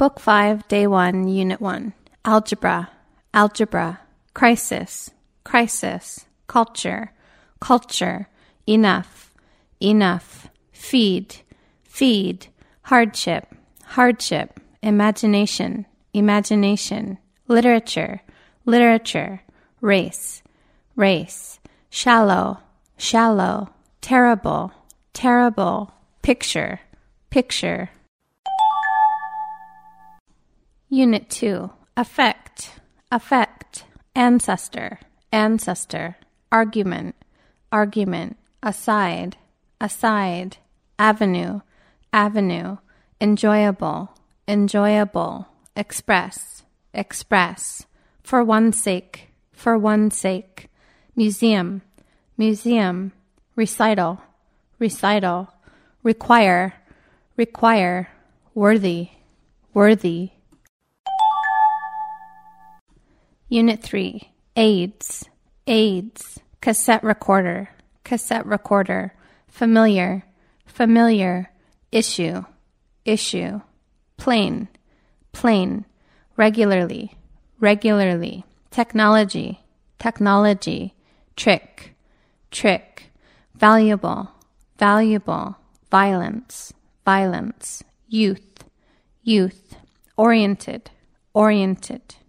Book 5, Day 1, Unit 1. Algebra, algebra. Crisis, crisis. Culture, culture. Enough, enough. Feed, feed. Hardship, hardship. Imagination, imagination. Literature, literature. Race, race. Shallow, shallow. Terrible, terrible. Picture, picture. Unit 2. Affect, affect. Ancestor, ancestor. Argument, argument. Aside, aside. Avenue, avenue. Enjoyable, enjoyable. Express, express. For one's sake, for one's sake. Museum, museum. Recital, recital. Require, require. Worthy, worthy. Unit 3. AIDS, AIDS. Cassette recorder, cassette recorder. Familiar, familiar. Issue, issue. Plain, plain. Regularly, regularly. Technology, technology. Trick, trick. Valuable, valuable. Violence, violence. Youth, youth. Oriented, oriented.